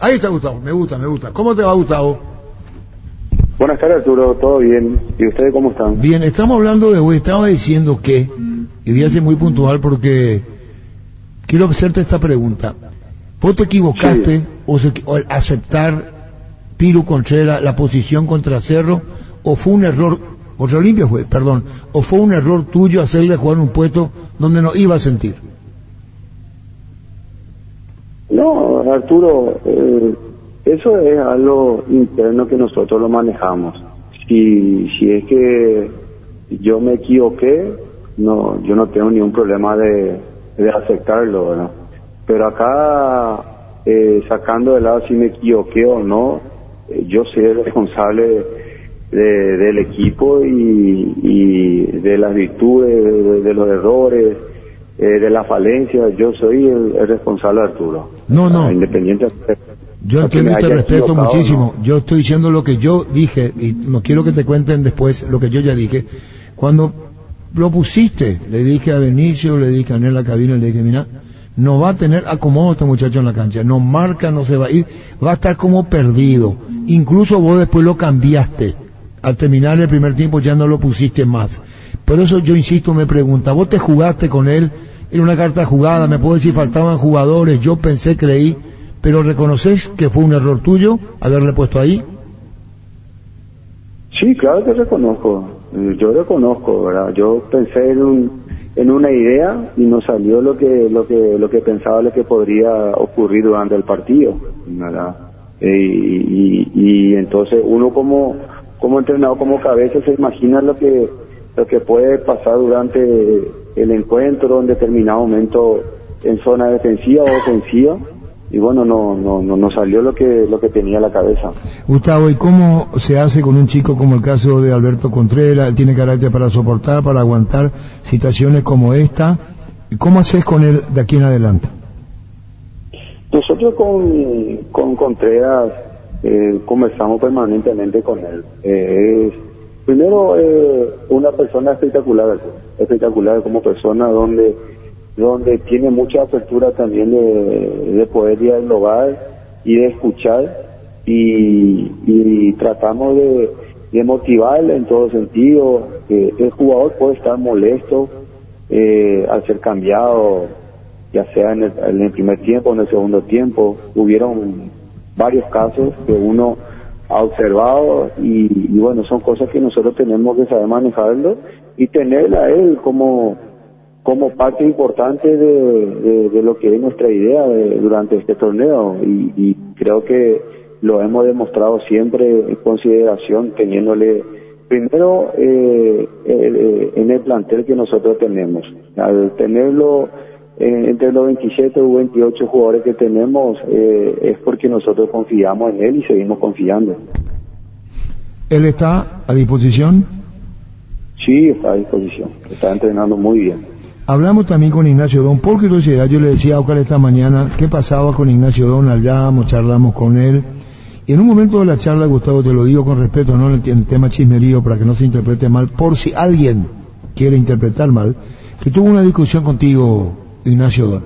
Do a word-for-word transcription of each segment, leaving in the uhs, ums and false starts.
Ahí está Gustavo, me gusta, me gusta. ¿Cómo te va, Gustavo? Buenas tardes, Arturo, ¿todo bien? ¿Y ustedes cómo están? Bien, estamos hablando de hoy, estaba diciendo que, y voy a ser muy puntual porque quiero hacerte esta pregunta. ¿Vos te equivocaste sí. o, se, o al aceptar Piru Contreras la posición contra Cerro, o fue un error, contra Olimpia fue, perdón, o fue un error tuyo hacerle jugar un puesto donde no iba a sentir? No, Arturo, eh, eso es algo interno que nosotros lo manejamos. Si, si es que yo me equivoqué, no, yo no tengo ningún problema de, de aceptarlo, ¿verdad? Pero acá, eh, sacando de lado si me equivoqué o no, eh, yo soy el responsable de, del equipo y, y de las virtudes, de, de los errores, eh, de la falencia. Yo soy el, el responsable, Arturo. No, no. Ah, independiente. Yo entiendo y te respeto muchísimo. ¿No? Yo estoy diciendo lo que yo dije, y no quiero que te cuenten después lo que yo ya dije. Cuando lo pusiste, le dije a Benicio, le dije a Anel la cabina, le dije, mira, no va a tener acomodo este muchacho en la cancha, no marca, no se va a ir, va a estar como perdido. Incluso vos después lo cambiaste. Al terminar el primer tiempo ya no lo pusiste más. Por eso yo insisto, me pregunta, vos te jugaste con él, era una carta jugada, me puedo decir faltaban jugadores, yo pensé, creí, pero ¿reconoces que fue un error tuyo haberle puesto ahí? Sí, claro que reconozco, yo reconozco, ¿verdad? Yo pensé en un, en una idea y no salió lo que lo que lo que pensaba, lo que podría ocurrir durante el partido, ¿verdad? Y, y, y entonces uno como como entrenador, como cabeza, se imagina lo que lo que puede pasar durante el encuentro en determinado momento en zona defensiva o ofensiva. Y bueno, no no no, no salió lo que lo que tenía la cabeza. Gustavo, ¿y cómo se hace con un chico como el caso de Alberto Contreras? Tiene carácter para soportar, para aguantar situaciones como esta. ¿Cómo haces con él de aquí en adelante? Nosotros con con Contreras eh, conversamos permanentemente con él. Eh, es, primero, eh, una persona espectacular, espectacular como persona, donde donde tiene mucha apertura también de, de poder dialogar y de escuchar, y, y tratamos de, de motivarle en todo sentido. Eh, el jugador puede estar molesto eh, al ser cambiado, ya sea en el, en el primer tiempo o en el segundo tiempo. Hubieron varios casos que uno ha observado y, y bueno, son cosas que nosotros tenemos que saber manejarlo y tenerla a él como como parte importante de, de, de lo que es nuestra idea de, durante este torneo, y, y creo que lo hemos demostrado siempre en consideración, teniéndole primero eh, eh, en el plantel que nosotros tenemos. Al tenerlo eh, entre los veintisiete o veintiocho jugadores que tenemos, eh, es porque nosotros confiamos en él y seguimos confiando. ¿Él está a disposición? Sí, está a disposición, está entrenando muy bien. Hablamos también con Ignacio Don, por curiosidad yo le decía a Oscar esta mañana qué pasaba con Ignacio Don, hablábamos, charlamos con él, y en un momento de la charla, Gustavo, te lo digo con respeto, no en el tema chismerío para que no se interprete mal, por si alguien quiere interpretar mal, que tuvo una discusión contigo, Ignacio Don.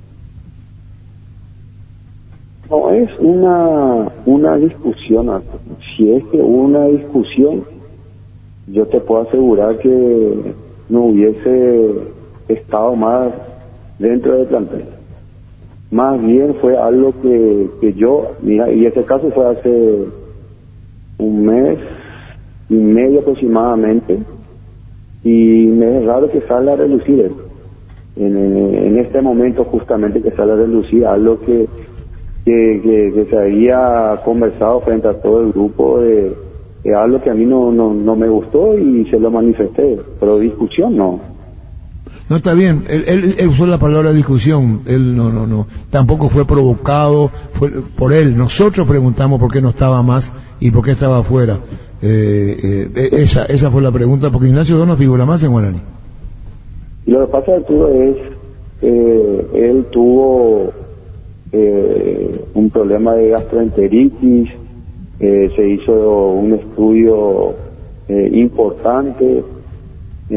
No es una una discusión, si es que hubo una discusión, yo te puedo asegurar que no hubiese estado más dentro del plantel. Más bien fue algo que, que yo, mira, y ese caso fue hace un mes y medio aproximadamente, y me es raro que salga a relucir él. En, en este momento justamente que sale a relucir algo que, que, que, que se había conversado frente a todo el grupo, de, de algo que a mí no, no, no me gustó y se lo manifesté, pero discusión no. No, está bien, él, él, él usó la palabra discusión, él no, no, no, tampoco fue provocado fue por él. Nosotros preguntamos por qué no estaba más y por qué estaba afuera. Eh, eh, esa, esa fue la pregunta, porque Ignacio Don no figura más en Guaraní. Lo que pasa, Arturo, es eh, él tuvo eh, un problema de gastroenteritis, eh, se hizo un estudio eh, importante,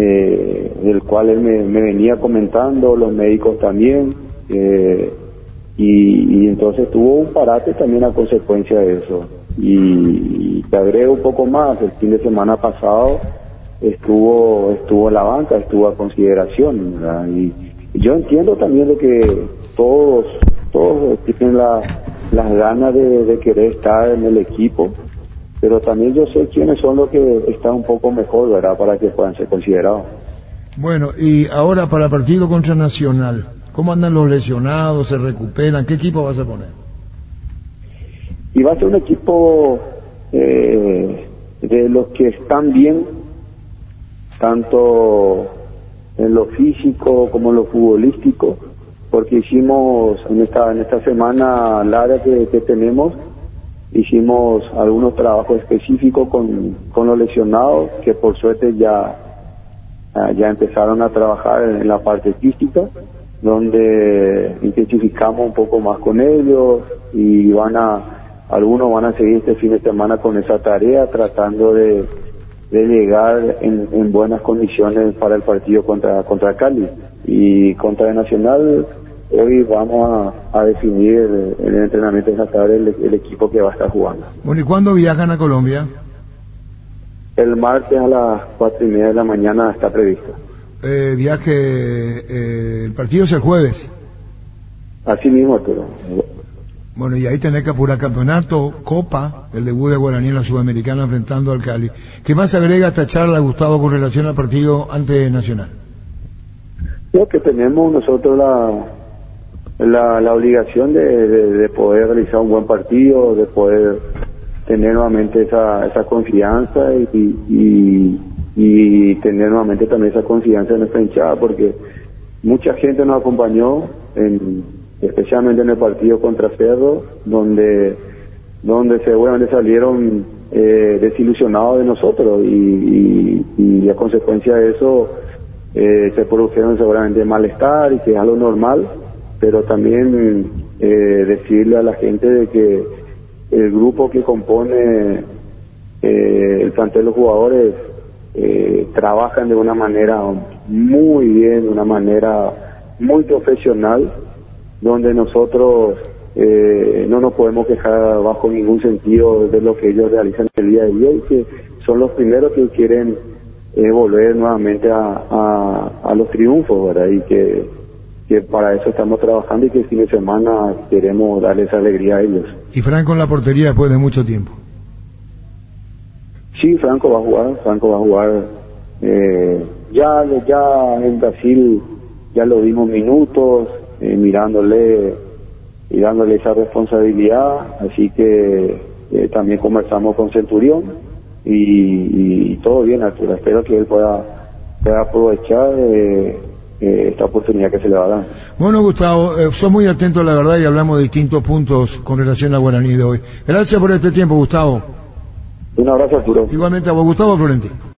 eh, del cual él me, me venía comentando, los médicos también, eh, y, y entonces tuvo un parate también a consecuencia de eso. Y, y te agrego un poco más, el fin de semana pasado estuvo estuvo en la banca, estuvo a consideración, ¿verdad? Y, y yo entiendo también de que todos todos tienen la, las ganas de, de querer estar en el equipo, pero también yo sé quiénes son los que están un poco mejor, ¿verdad?, para que puedan ser considerados. Bueno, y ahora para el partido contra Nacional, ¿cómo andan los lesionados? ¿Se recuperan? ¿Qué equipo vas a poner? Y va a ser un equipo eh, de los que están bien, tanto en lo físico como en lo futbolístico, porque hicimos en esta en esta semana larga que, que tenemos, hicimos algunos trabajos específicos con, con los lesionados, que por suerte ya, ya empezaron a trabajar en la parte física, donde intensificamos un poco más con ellos, y van a algunos van a seguir este fin de semana con esa tarea, tratando de, de llegar en, en buenas condiciones para el partido contra contra Cali. Y contra el Nacional, hoy vamos a, a definir en el entrenamiento de esta tarde el, el equipo que va a estar jugando. Bueno, ¿y cuándo viajan a Colombia? El martes a las cuatro y media de la mañana está previsto. Eh, viaje, eh, el partido es el jueves. Así mismo, Arturo. Bueno, y ahí tenés que apurar campeonato, Copa, el debut de Guaraní en la Sudamericana enfrentando al Cali. ¿Qué más agrega esta charla, Gustavo, con relación al partido ante Nacional? Lo que tenemos nosotros la la, la obligación de, de, de poder realizar un buen partido, de poder tener nuevamente esa esa confianza y, y, y tener nuevamente también esa confianza en nuestra hinchada, porque mucha gente nos acompañó en especialmente en el partido contra Cerro, donde donde seguramente salieron eh, desilusionados de nosotros, y, y, y a consecuencia de eso eh, se produjeron seguramente malestar, y que es algo normal, pero también eh, decirle a la gente de que el grupo que compone eh, el plantel de los jugadores eh, trabajan de una manera muy bien, de una manera muy profesional, donde nosotros eh, no nos podemos quejar bajo ningún sentido de lo que ellos realizan el día de día, y que son los primeros que quieren eh, volver nuevamente a, a, a los triunfos, ¿verdad? Y que, que para eso estamos trabajando, y que el fin de semana queremos darle esa alegría a ellos. ¿Y Franco en la portería después de mucho tiempo? Sí, Franco va a jugar, Franco va a jugar. Eh, ya, ya en Brasil ya lo dimos minutos, Eh, mirándole y dándole esa responsabilidad, así que eh, también conversamos con Centurión, y, y, y todo bien, Arturo. Espero que él pueda, pueda aprovechar eh, eh, esta oportunidad que se le va a dar. Bueno, Gustavo, eh, sos muy atento a la verdad, y hablamos de distintos puntos con relación a Guaraní de hoy. Gracias por este tiempo, Gustavo. Un abrazo, Arturo. Igualmente a vos, Gustavo Florentino.